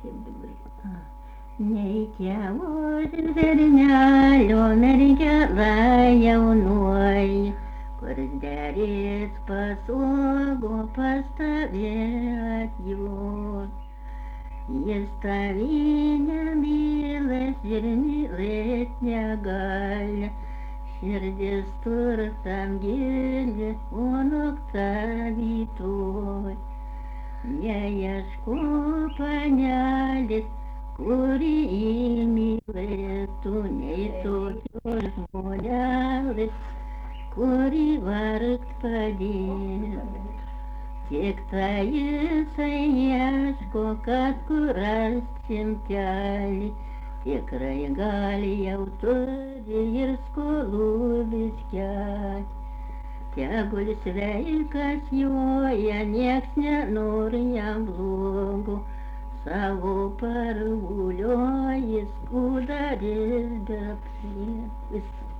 Nei tėvų žvernelio mergelė jaunoji, kur derės pasuogo pas tave atjos. Jis tavy nemylas ir mylėt negali, širdis turtam gili, o noktavi toj. Neieško panelis, kuri įmylėtų, nei tokios žmonelės, kuri vargt padės. Tik tai jisai ieško, kad kur rastim kelią, tikrai gali jau turi ir skolų biškelį. Tegul sveikas joja, nieks nenori jam blogo, savo parvulioja skūdaris be priekis.